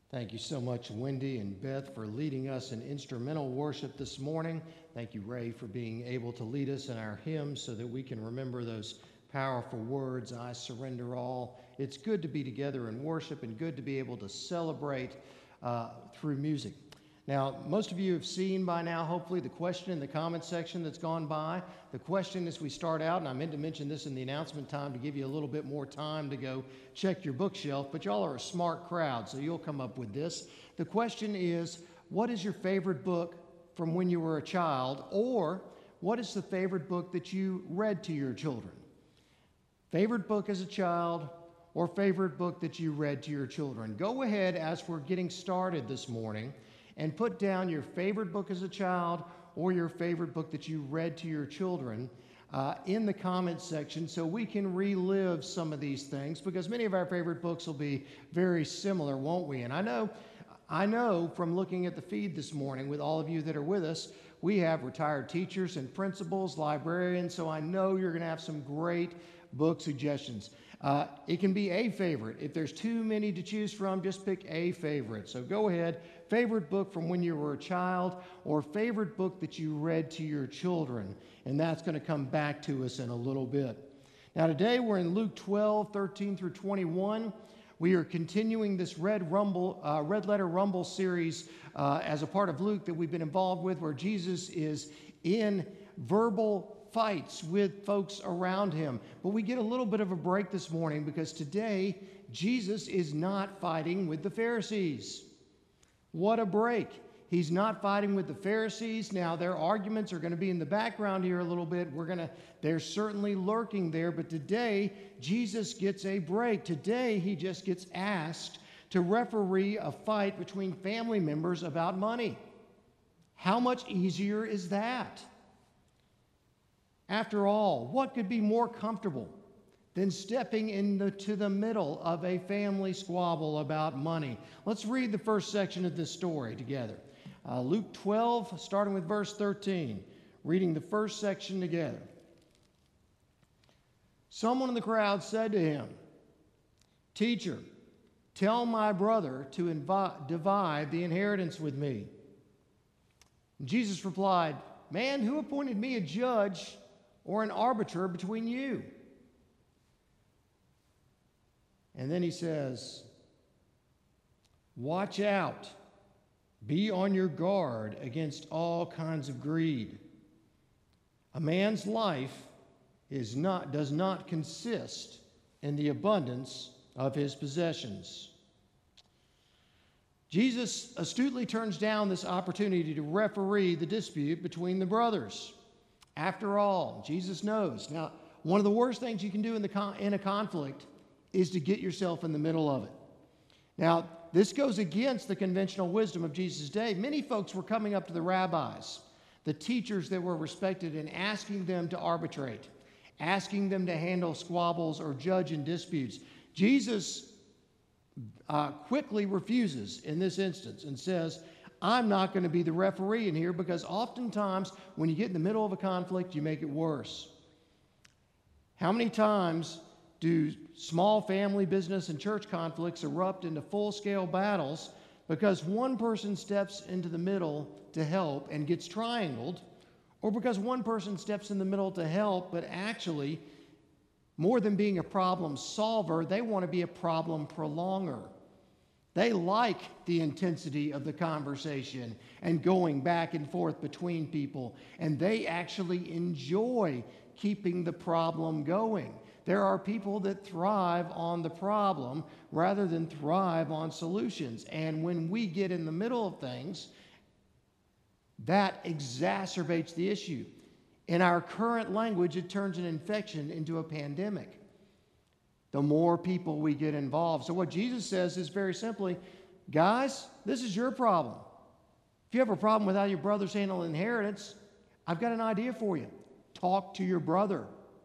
Thank you so much, Wendy and Beth, for leading us in instrumental worship this morning. Thank you, Ray, for being able to lead us in our hymns so that we can remember those powerful words, I surrender all. It's good to be together in worship and good to be able to celebrate through music. Now, most of you have seen by now, hopefully, the question in the comment section that's gone by. The question as we start out, and I meant to mention this in the announcement time to give you a little bit more time to go check your bookshelf, but y'all are a smart crowd, so you'll come up with this. The question is, what is your favorite book from when you were a child, or what is the favorite book that you read to your children? Favorite book as a child, or favorite book that you read to your children? Go ahead as we're getting started this morning and put down your favorite book as a child or your favorite book that you read to your children in the comments section so we can relive some of these things, because many of our favorite books will be very similar, won't we? And I know from looking at the feed this morning with all of you that are with us, we have retired teachers and principals, librarians, so I know you're going to have some great book suggestions. It can be a favorite. If there's too many to choose from, just pick a favorite. So go ahead, favorite book from when you were a child, or favorite book that you read to your children. And that's going to come back to us in a little bit. Now today we're in Luke 12, 13 through 21. We are continuing this Red Letter Rumble series as a part of Luke that we've been involved with, where Jesus is in verbal fights with folks around him. But we get a little bit of a break this morning because today Jesus is not fighting with the Pharisees. What a break. He's not fighting with the Pharisees. Now, their arguments are going to be in the background here a little bit. They're certainly lurking there, but today Jesus gets a break. Today he just gets asked to referee a fight between family members about money. How much easier is that? After all, what could be more comfortable than stepping into the middle of a family squabble about money? Let's read the first section of this story together. Luke 12, starting with verse 13, reading the first section together. Someone in the crowd said to him, "Teacher, tell my brother to divide the inheritance with me." And Jesus replied, "Man, who appointed me a judge or an arbiter between you?" And then he says, "Watch out. Be on your guard against all kinds of greed. A man's life does not consist in the abundance of his possessions." Jesus astutely turns down this opportunity to referee the dispute between the brothers. After all, Jesus knows. Now, one of the worst things you can do in a conflict is to get yourself in the middle of it. Now, this goes against the conventional wisdom of Jesus' day. Many folks were coming up to the rabbis, the teachers that were respected, and asking them to arbitrate, asking them to handle squabbles or judge in disputes. Jesus quickly refuses in this instance and says, "I'm not going to be the referee in here," because oftentimes when you get in the middle of a conflict, you make it worse. How many times do small family, business, and church conflicts erupt into full-scale battles because one person steps into the middle to help and gets triangled, or because one person steps in the middle to help, but actually, more than being a problem solver, they want to be a problem prolonger. They like the intensity of the conversation and going back and forth between people, and they actually enjoy keeping the problem going. There are people that thrive on the problem rather than thrive on solutions. And when we get in the middle of things, that exacerbates the issue. In our current language, it turns an infection into a pandemic. The more people we get involved. So what Jesus says is very simply, guys, this is your problem. If you have a problem with how your brothers handle inheritance, I've got an idea for you. Talk to your brother.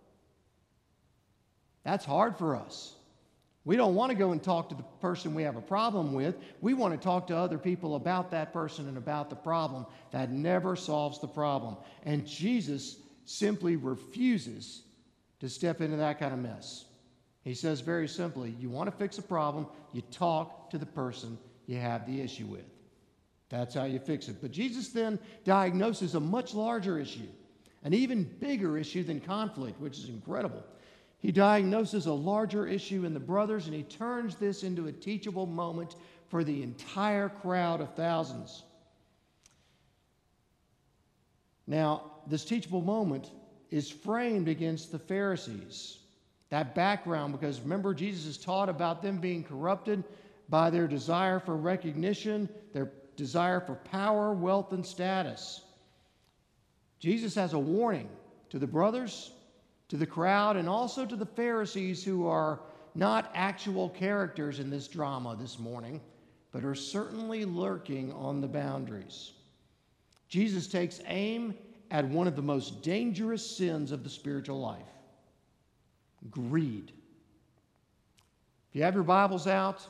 That's hard for us. We don't want to go and talk to the person we have a problem with. We want to talk to other people about that person and about the problem. That never solves the problem. And Jesus simply refuses to step into that kind of mess. He says very simply, you want to fix a problem, you talk to the person you have the issue with. That's how you fix it. But Jesus then diagnoses a much larger issue, an even bigger issue than conflict, which is incredible. He diagnoses a larger issue in the brothers, and he turns this into a teachable moment for the entire crowd of thousands. Now, this teachable moment is framed against the Pharisees. That background, because remember, Jesus is taught about them being corrupted by their desire for recognition, their desire for power, wealth, and status. Jesus has a warning to the brothers, to the crowd, and also to the Pharisees, who are not actual characters in this drama this morning, but are certainly lurking on the boundaries. Jesus takes aim at one of the most dangerous sins of the spiritual life: greed. If you have your Bibles out,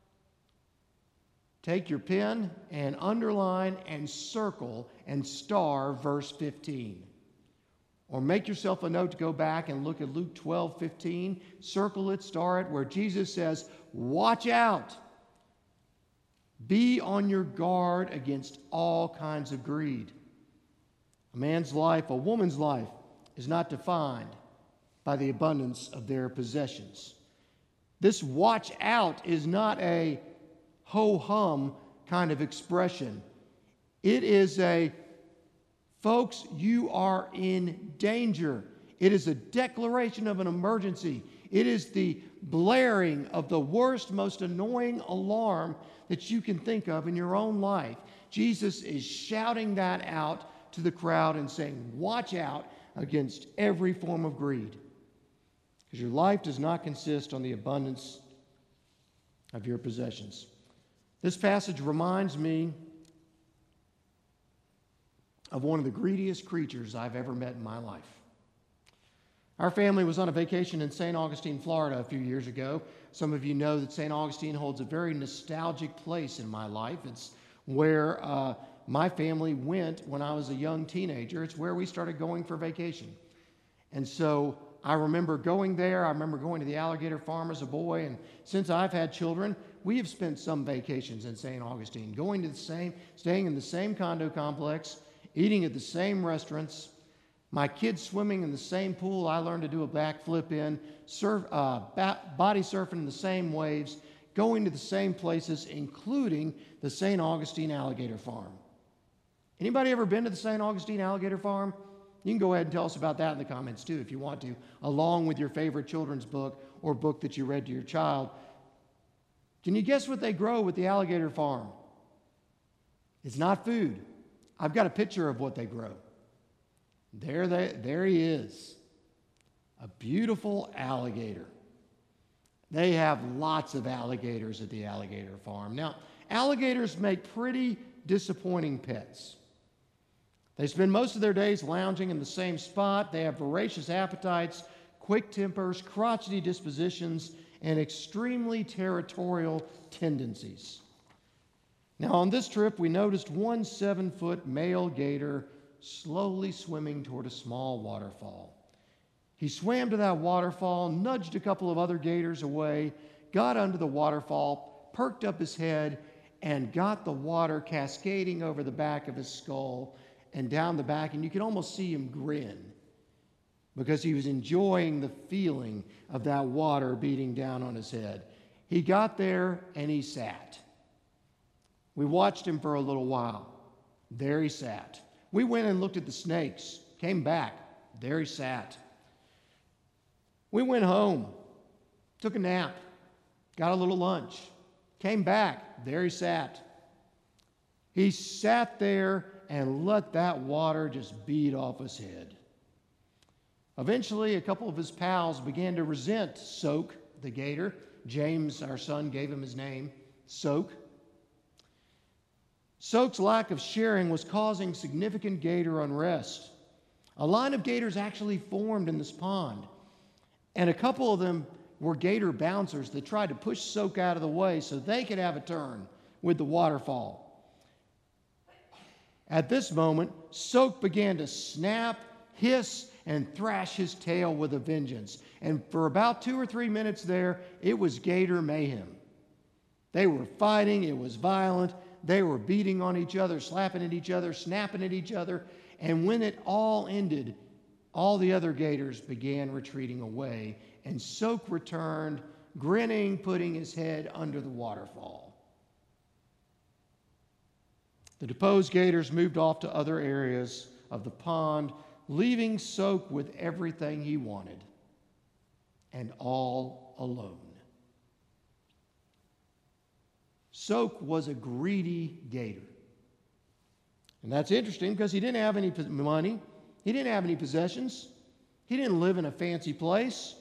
take your pen and underline and circle and star verse 15. Or make yourself a note to go back and look at Luke 12:15. Circle it, star it, where Jesus says, "Watch out. Be on your guard against all kinds of greed." A man's life, a woman's life, is not defined by the abundance of their possessions. This watch out is not a ho-hum kind of expression. It is a, folks, you are in danger. It is a declaration of an emergency. It is the blaring of the worst, most annoying alarm that you can think of in your own life. Jesus is shouting that out to the crowd and saying, watch out against every form of greed, because your life does not consist on the abundance of your possessions. This passage reminds me of one of the greediest creatures I've ever met in my life. Our family was on a vacation in St. Augustine, Florida a few years ago. Some of you know that St. Augustine holds a very nostalgic place in my life. It's where my family went when I was a young teenager. It's where we started going for vacation. And so I remember going there. I remember going to the alligator farm as a boy. And since I've had children, we have spent some vacations in St. Augustine, staying in the same condo complex, eating at the same restaurants, my kids swimming in the same pool I learned to do a backflip in, body surfing in the same waves, going to the same places, including the St. Augustine Alligator Farm. Anybody ever been to the St. Augustine Alligator Farm? You can go ahead and tell us about that in the comments too if you want to, along with your favorite children's book or book that you read to your child. Can you guess what they grow with the alligator farm? It's not food. I've got a picture of what they grow. There he is, a beautiful alligator. They have lots of alligators at the alligator farm. Now, alligators make pretty disappointing pets. They spend most of their days lounging in the same spot. They have voracious appetites, quick tempers, crotchety dispositions, and extremely territorial tendencies. Now, on this trip, we noticed one 7-foot male gator slowly swimming toward a small waterfall. He swam to that waterfall, nudged a couple of other gators away, got under the waterfall, perked up his head, and got the water cascading over the back of his skull and down the back, and you could almost see him grin because he was enjoying the feeling of that water beating down on his head. He got there and he sat. We watched him for a little while. There he sat. We went and looked at the snakes, came back. There he sat. We went home, took a nap, got a little lunch, came back. There he sat. He sat there and let that water just beat off his head. Eventually, a couple of his pals began to resent Soak, the gator. James, our son, gave him his name, Soak. Soak's lack of sharing was causing significant gator unrest. A line of gators actually formed in this pond, and a couple of them were gator bouncers that tried to push Soak out of the way so they could have a turn with the waterfall. At this moment, Soak began to snap, hiss, and thrash his tail with a vengeance. And for about 2 or 3 minutes there, it was gator mayhem. They were fighting. It was violent. They were beating on each other, slapping at each other, snapping at each other. And when it all ended, all the other gators began retreating away, and Sok returned, grinning, putting his head under the waterfall. The deposed gators moved off to other areas of the pond, leaving Sok with everything he wanted, and all alone. Sok was a greedy gator. And that's interesting because he didn't have any money. He didn't have any possessions. He didn't live in a fancy place.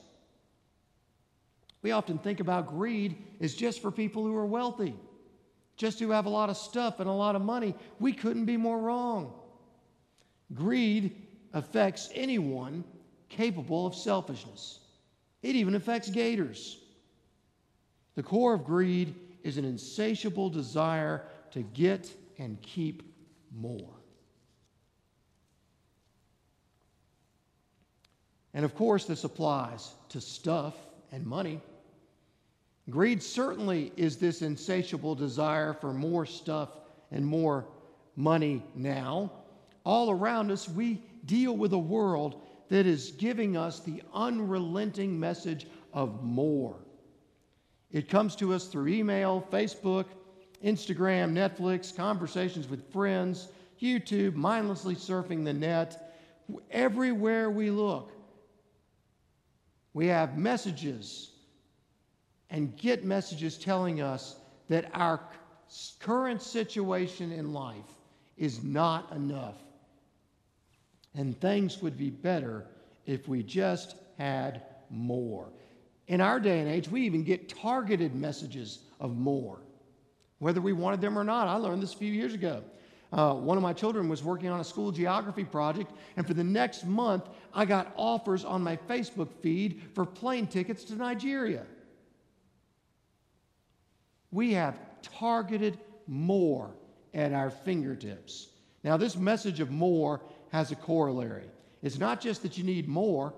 We often think about greed as just for people who are wealthy, just who have a lot of stuff and a lot of money. We couldn't be more wrong. Greed affects anyone capable of selfishness. It even affects gators. The core of greed is an insatiable desire to get and keep more. And of course, this applies to stuff and money. Greed certainly is this insatiable desire for more stuff and more money now. All around us, we deal with a world that is giving us the unrelenting message of more. It comes to us through email, Facebook, Instagram, Netflix, conversations with friends, YouTube, mindlessly surfing the net. Everywhere we look, we have messages and get messages telling us that our current situation in life is not enough. And things would be better if we just had more. In our day and age, we even get targeted messages of more, whether we wanted them or not. I learned this a few years ago. One of my children was working on a school geography project, and for the next month, I got offers on my Facebook feed for plane tickets to Nigeria. We have targeted more at our fingertips. Now, this message of more has a corollary. It's not just that you need more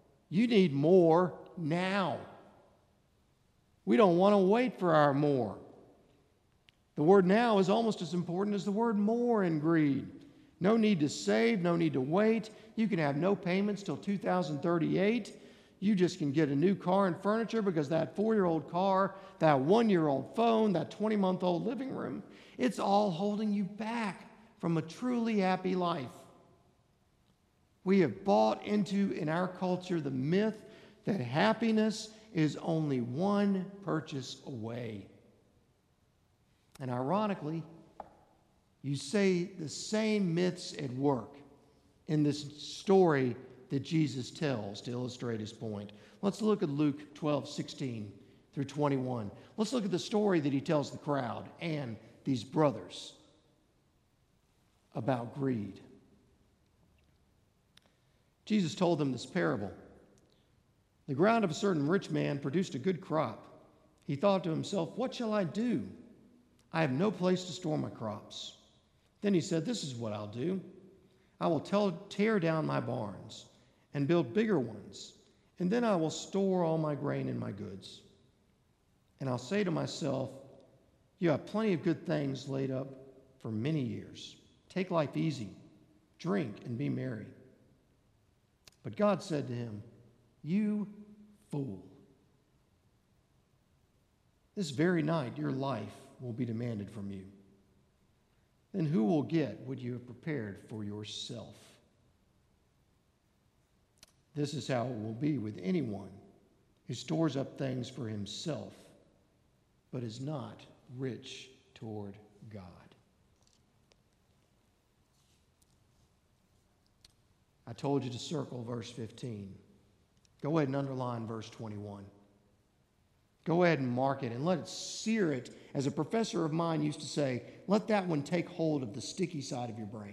now. We don't want to wait for our more. The word now is almost as important as the word more in greed. No need to save, no need to wait. You can have no payments till 2038. You just can get a new car and furniture because that 4-year-old car, that 1-year-old phone, that 20-month-old living room, it's all holding you back from a truly happy life. We have bought into, in our culture, the myth that happiness is only one purchase away. And ironically, you see the same myths at work in this story that Jesus tells to illustrate his point. Let's look at Luke 12:16 through 21. Let's look at the story that he tells the crowd and these brothers about greed. Jesus told them this parable. The ground of a certain rich man produced a good crop. He thought to himself, "What shall I do? I have no place to store my crops." Then he said, "This is what I'll do. I will tear down my barns and build bigger ones, and then I will store all my grain and my goods. And I'll say to myself, you have plenty of good things laid up for many years. Take life easy, drink, and be merry." But God said to him, "You fool. This very night your life will be demanded from you. Then who will get what you have prepared for yourself?" This is how it will be with anyone who stores up things for himself, but is not rich toward God. I told you to circle verse 15. Go ahead and underline verse 21. Go ahead and mark it and let it sear it. As a professor of mine used to say, let that one take hold of the sticky side of your brain.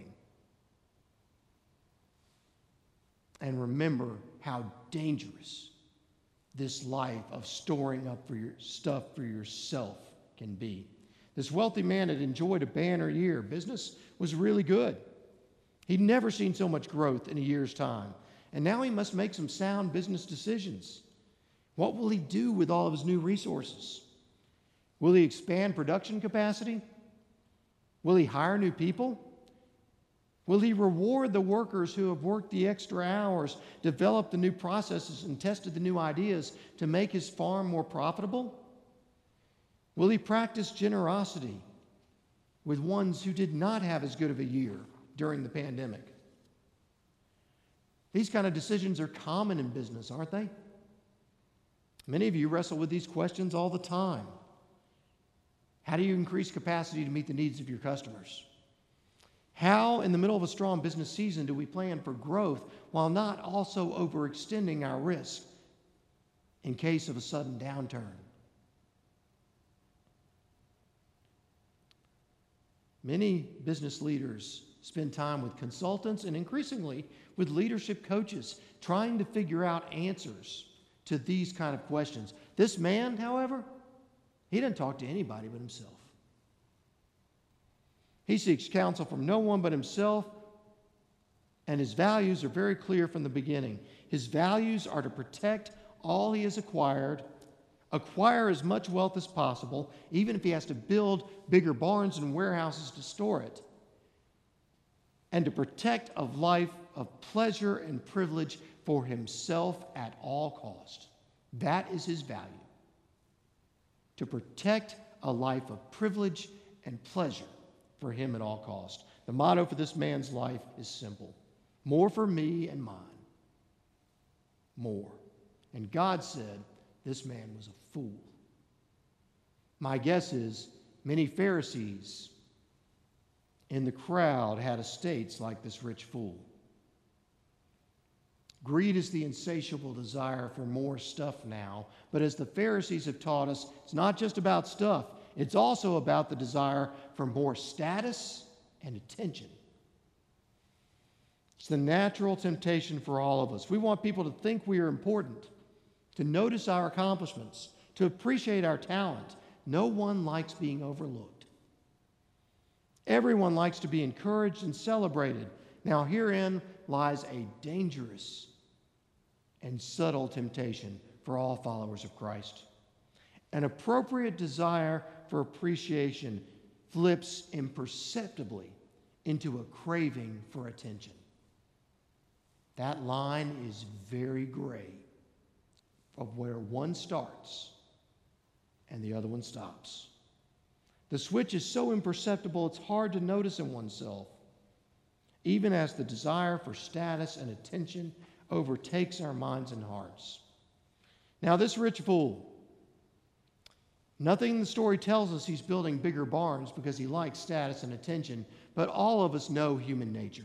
And remember how dangerous this life of storing up for your stuff for yourself can be. This wealthy man had enjoyed a banner year. Business was really good. He'd never seen so much growth in a year's time. And now he must make some sound business decisions. What will he do with all of his new resources? Will he expand production capacity? Will he hire new people? Will he reward the workers who have worked the extra hours, developed the new processes, and tested the new ideas to make his farm more profitable? Will he practice generosity with ones who did not have as good of a year during the pandemic? These kind of decisions are common in business, aren't they? Many of you wrestle with these questions all the time. How do you increase capacity to meet the needs of your customers? How, in the middle of a strong business season, do we plan for growth while not also overextending our risk in case of a sudden downturn? Many business leaders spend time with consultants and increasingly with leadership coaches trying to figure out answers to these kind of questions. This man, however, he didn't talk to anybody but himself. He seeks counsel from no one but himself, and his values are very clear from the beginning. His values are to protect all he has acquired, acquire as much wealth as possible, even if he has to build bigger barns and warehouses to store it, and to protect a life of pleasure and privilege for himself at all cost. That is his value. To protect a life of privilege and pleasure for him at all cost. The motto for this man's life is simple: more for me and mine. More. And God said this man was a fool. My guess is many Pharisees in the crowd had estates like this rich fool. Greed is the insatiable desire for more stuff now, but as the Pharisees have taught us, it's not just about stuff. It's also about the desire for more status and attention. It's the natural temptation for all of us. We want people to think we are important, to notice our accomplishments, to appreciate our talent. No one likes being overlooked. Everyone likes to be encouraged and celebrated. Now, herein lies a dangerous and subtle temptation for all followers of Christ. An appropriate desire for appreciation flips imperceptibly into a craving for attention. That line is very gray of where one starts and the other one stops. The switch is so imperceptible it's hard to notice in oneself, even as the desire for status and attention overtakes our minds and hearts. Now, this rich fool, nothing in the story tells us he's building bigger barns because he likes status and attention, but all of us know human nature.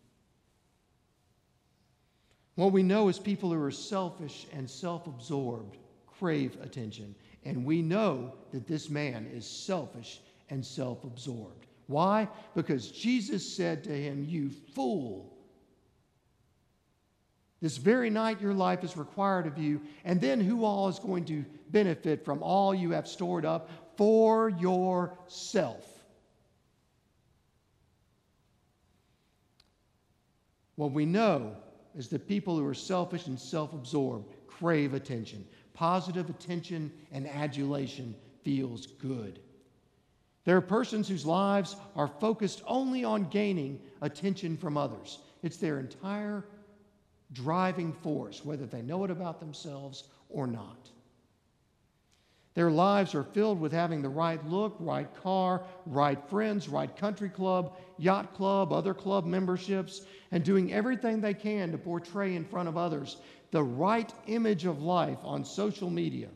What we know is people who are selfish and self-absorbed crave attention. And we know that this man is selfish and self-absorbed. Why? Because Jesus said to him, "You fool. This very night your life is required of you, and then who all is going to benefit from all you have stored up for yourself?" What we know is that people who are selfish and self-absorbed crave attention. Positive attention and adulation feels good. There are persons whose lives are focused only on gaining attention from others. It's their entire driving force, whether they know it about themselves or not. Their lives are filled with having the right look, right car, right friends, right country club, yacht club, other club memberships, and doing everything they can to portray in front of others the right image of life on social media.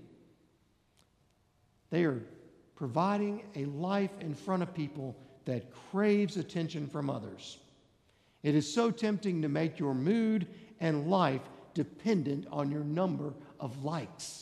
They are providing a life in front of people that craves attention from others. It is so tempting to make your mood and life dependent on your number of likes.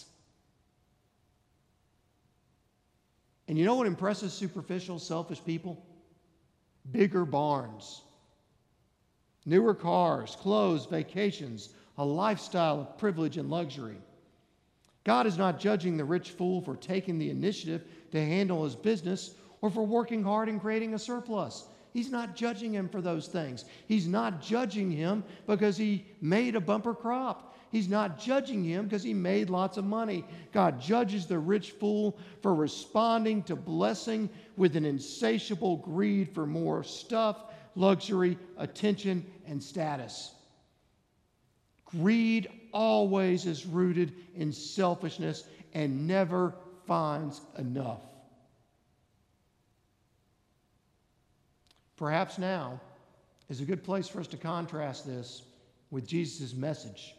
And you know what impresses superficial, selfish people? Bigger barns, newer cars, clothes, vacations, a lifestyle of privilege and luxury. God is not judging the rich fool for taking the initiative to handle his business or for working hard and creating a surplus. He's not judging him for those things. He's not judging him because he made a bumper crop. He's not judging him because he made lots of money. God judges the rich fool for responding to blessing with an insatiable greed for more stuff, luxury, attention, and status. Greed always is rooted in selfishness and never finds enough. Perhaps now is a good place for us to contrast this with Jesus' message.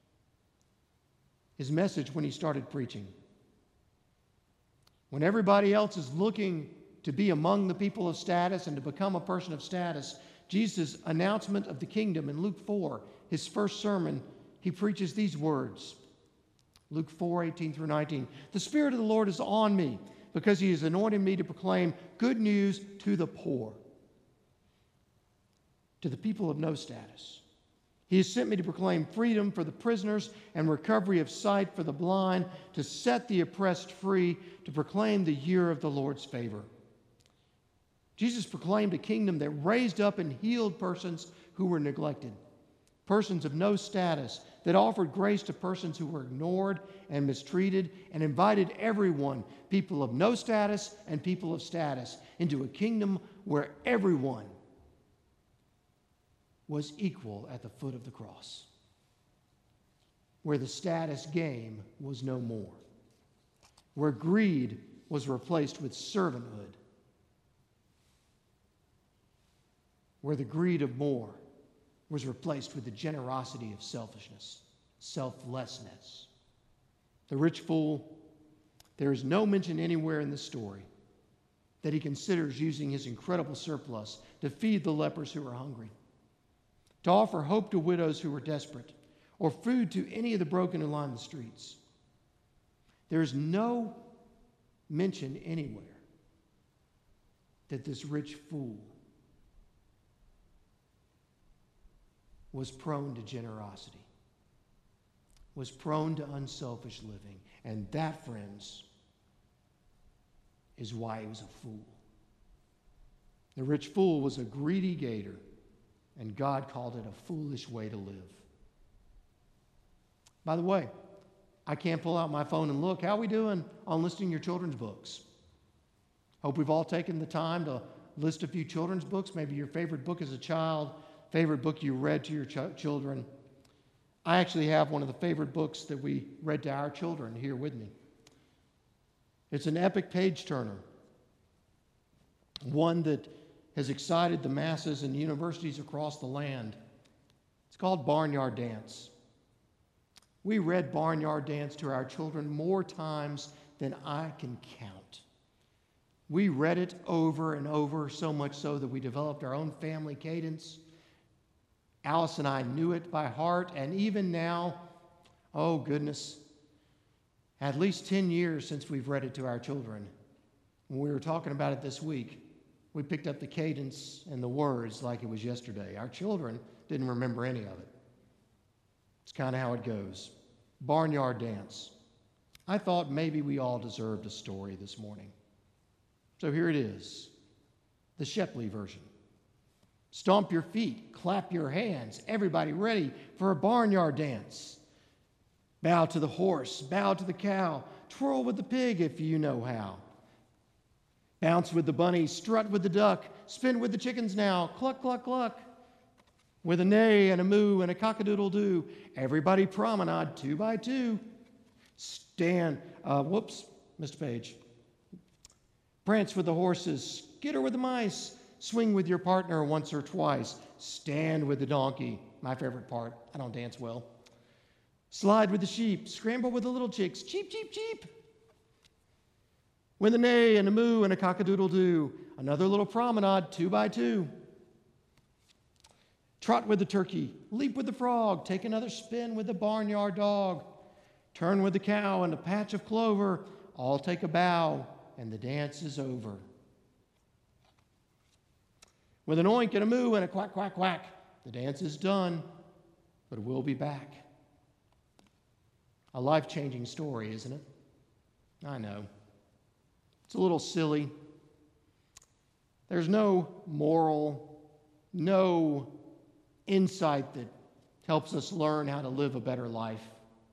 His message when he started preaching. When everybody else is looking to be among the people of status and to become a person of status, Jesus' announcement of the kingdom in Luke 4, his first sermon, he preaches these words. Luke 4, 18 through 19. The Spirit of the Lord is on me because he has anointed me to proclaim good news to the poor, to the people of no status. He has sent me to proclaim freedom for the prisoners and recovery of sight for the blind, to set the oppressed free, to proclaim the year of the Lord's favor. Jesus proclaimed a kingdom that raised up and healed persons who were neglected, persons of no status, that offered grace to persons who were ignored and mistreated, and invited everyone, people of no status and people of status, into a kingdom where everyone was equal at the foot of the cross, where the status game was no more, where greed was replaced with servanthood, where the greed of more was replaced with the generosity of selfishness, selflessness. The rich fool, there is no mention anywhere in this story that he considers using his incredible surplus to feed the lepers who are hungry, to offer hope to widows who are desperate, or food to any of the broken who line the streets. There is no mention anywhere that this rich fool was prone to generosity, was prone to unselfish living. And that, friends, is why he was a fool. The rich fool was a greedy gator, and God called it a foolish way to live. By the way, I can't pull out my phone and look. How are we doing on listing your children's books? Hope we've all taken the time to list a few children's books, maybe your favorite book as a child, favorite book you read to your children. I actually have one of the favorite books that we read to our children here with me. It's an epic page-turner, one that has excited the masses and universities across the land. It's called Barnyard Dance. We read Barnyard Dance to our children more times than I can count. We read it over and over, so much so that we developed our own family cadence. Alice and I knew it by heart, and even now, oh goodness, at least 10 years since we've read it to our children. When we were talking about it this week, we picked up the cadence and the words like it was yesterday. Our children didn't remember any of it. It's kind of how it goes. Barnyard Dance. I thought maybe we all deserved a story this morning. So here it is, the Shepley version. Stomp your feet, clap your hands, everybody ready for a barnyard dance. Bow to the horse, bow to the cow, twirl with the pig if you know how. Bounce with the bunny, strut with the duck, spin with the chickens now, cluck, cluck, cluck. With a neigh and a moo and a cock-a-doodle-doo, everybody promenade 2 by 2. Stand, Mr. Page. Prance with the horses, skitter with the mice, swing with your partner once or twice, stand with the donkey, my favorite part, I don't dance well. Slide with the sheep, scramble with the little chicks, cheep, cheep, cheep. With a neigh and a moo and a cock-a-doodle-doo, another little promenade 2 by 2. Trot with the turkey, leap with the frog, take another spin with the barnyard dog. Turn with the cow and a patch of clover, all take a bow, and the dance is over. With an oink and a moo and a quack, quack, quack, the dance is done, but we'll be back. A life-changing story, isn't it? I know. It's a little silly. There's no moral, no insight that helps us learn how to live a better life.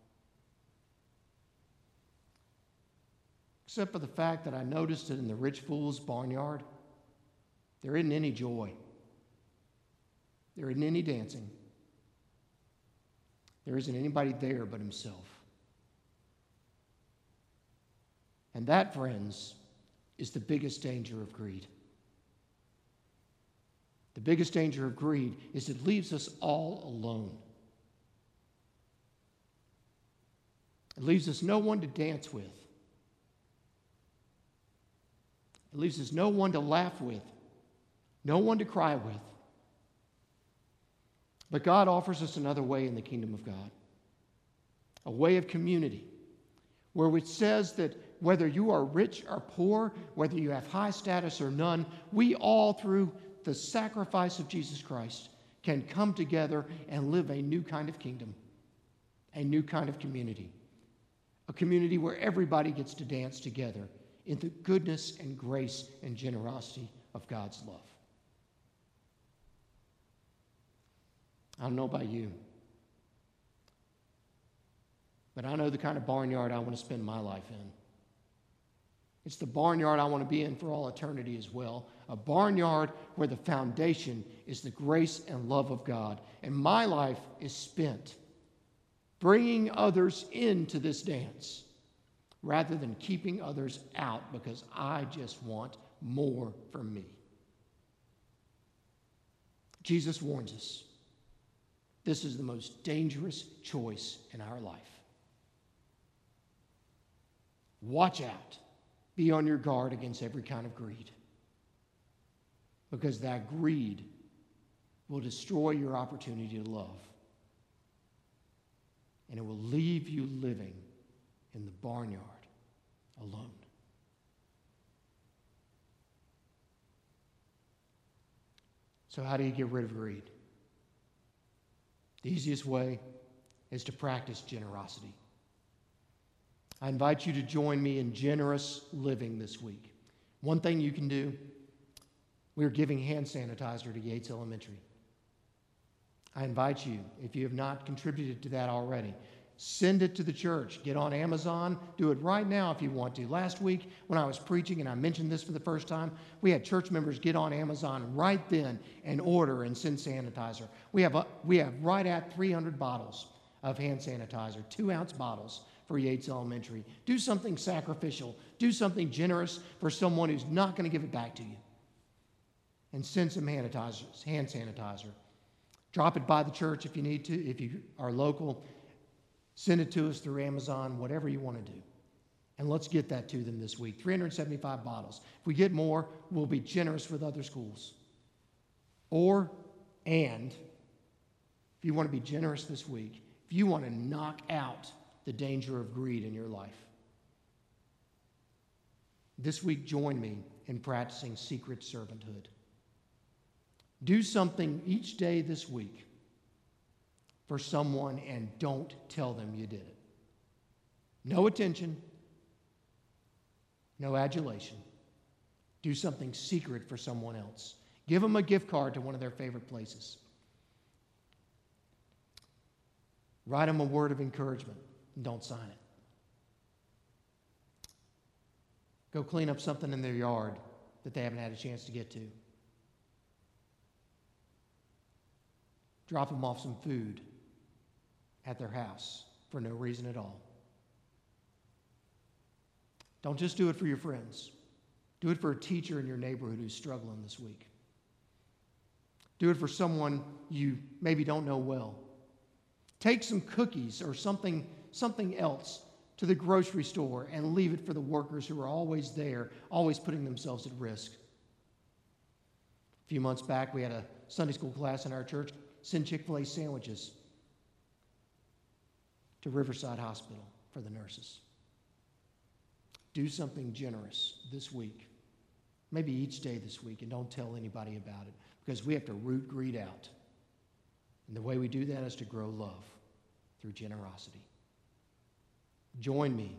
Except for the fact that I noticed that in the rich fool's barnyard, there isn't any joy. There isn't any dancing. There isn't anybody there but himself. And that, friends, is the biggest danger of greed. The biggest danger of greed is it leaves us all alone. It leaves us no one to dance with. It leaves us no one to laugh with, no one to cry with. But God offers us another way in the kingdom of God, a way of community, where it says that whether you are rich or poor, whether you have high status or none, we all, through the sacrifice of Jesus Christ, can come together and live a new kind of kingdom, a new kind of community, a community where everybody gets to dance together in the goodness and grace and generosity of God's love. I don't know about you, but I know the kind of barnyard I want to spend my life in. It's the barnyard I want to be in for all eternity as well, a barnyard where the foundation is the grace and love of God. And my life is spent bringing others into this dance rather than keeping others out because I just want more for me. Jesus warns us. This is the most dangerous choice in our life. Watch out. Be on your guard against every kind of greed, because that greed will destroy your opportunity to love, and it will leave you living in the barnyard alone. So how do you get rid of greed? The easiest way is to practice generosity. I invite you to join me in generous living this week. One thing you can do, we're giving hand sanitizer to Yates Elementary. I invite you, if you have not contributed to that already, send it to the church. Get on Amazon. Do it right now if you want to. Last week when I was preaching and I mentioned this for the first time, we had church members get on Amazon right then and order and send sanitizer. We have right at 300 bottles of hand sanitizer, 2-ounce bottles for Yates Elementary. Do something sacrificial. Do something generous for someone who's not going to give it back to you. And send some hand sanitizer. Drop it by the church if you need to. If you are local, send it to us through Amazon, whatever you want to do. And let's get that to them this week. 375 bottles. If we get more, we'll be generous with other schools. And if you want to be generous this week, if you want to knock out the danger of greed in your life, this week join me in practicing secret servanthood. Do something each day this week for someone and don't tell them you did it. No attention, no adulation. Do something secret for someone else. Give them a gift card to one of their favorite places. Write them a word of encouragement and don't sign it. Go clean up something in their yard that they haven't had a chance to get to. Drop them off some food at their house for no reason at all. Don't just do it for your friends. Do it for a teacher in your neighborhood who's struggling this week. Do it for someone you maybe don't know well. Take some cookies or something else to the grocery store and leave it for the workers who are always there, always putting themselves at risk. A few months back, we had a Sunday school class in our church send Chick-fil-A sandwiches to Riverside Hospital for the nurses. Do something generous this week, maybe each day this week, and don't tell anybody about it, because we have to root greed out. And the way we do that is to grow love through generosity. Join me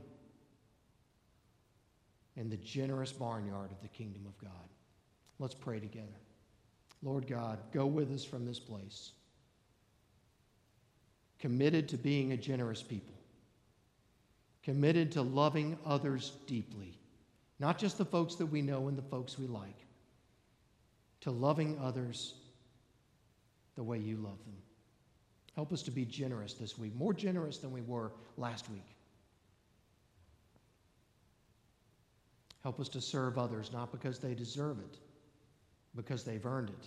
in the generous barnyard of the kingdom of God. Let's pray together. Lord God, go with us from this place. committed to being a generous people, committed to loving others deeply, not just the folks that we know and the folks we like, to loving others the way you love them. Help us to be generous this week, more generous than we were last week. Help us to serve others, not because they deserve it, because they've earned it,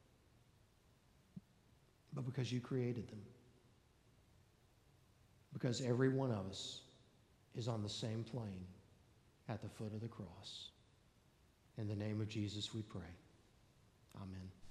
but because you created them. Because every one of us is on the same plane at the foot of the cross. In the name of Jesus we pray. Amen.